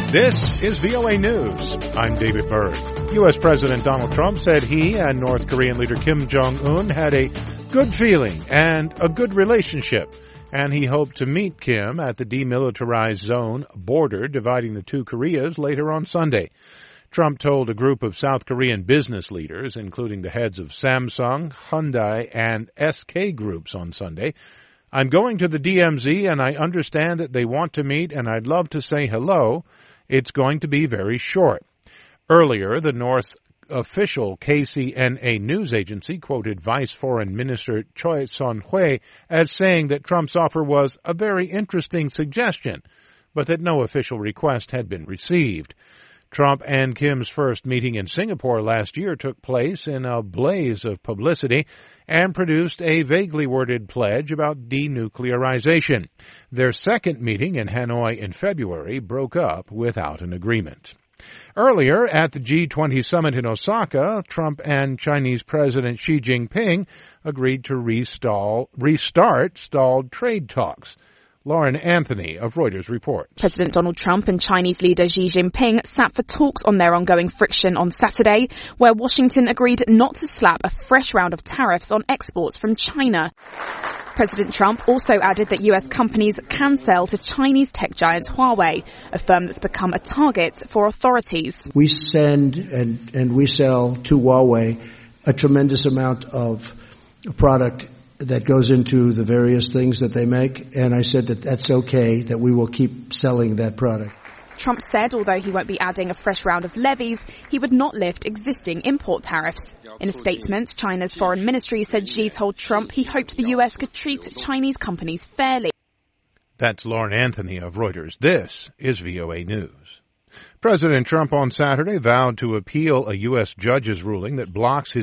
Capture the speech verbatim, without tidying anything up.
This is V O A News. I'm David Berg. U S. President Donald Trump said he and North Korean leader Kim Jong-un had a good feeling and a good relationship, and he hoped to meet Kim at the demilitarized zone border dividing the two Koreas later on Sunday. Trump told a group of South Korean business leaders, including the heads of Samsung, Hyundai, and S K groups on Sunday, "I'm going to the D M Z and I understand that they want to meet and I'd love to say hello. It's going to be very short." Earlier, the North official K C N A news agency quoted Vice Foreign Minister Choi Son-hui as saying that Trump's offer was a very interesting suggestion, but that no official request had been received. Trump and Kim's first meeting in Singapore last year took place in a blaze of publicity and produced a vaguely worded pledge about denuclearization. Their second meeting in Hanoi in February broke up without an agreement. Earlier, at the G twenty summit in Osaka, Trump and Chinese President Xi Jinping agreed to restall, restart stalled trade talks. Lauren Anthony of Reuters reports. President Donald Trump and Chinese leader Xi Jinping sat for talks on their ongoing friction on Saturday, where Washington agreed not to slap a fresh round of tariffs on exports from China. President Trump also added that U S companies can sell to Chinese tech giant Huawei, a firm that's become a target for authorities. We send and, and we sell to Huawei a tremendous amount of product that goes into the various things that they make, and I said that that's okay, that we will keep selling that product. Trump said although he won't be adding a fresh round of levies, he would not lift existing import tariffs. In a statement, China's foreign ministry said Xi told Trump he hoped the U S could treat Chinese companies fairly. That's Lauren Anthony of Reuters. This is V O A News. President Trump on Saturday vowed to appeal a U S judge's ruling that blocks his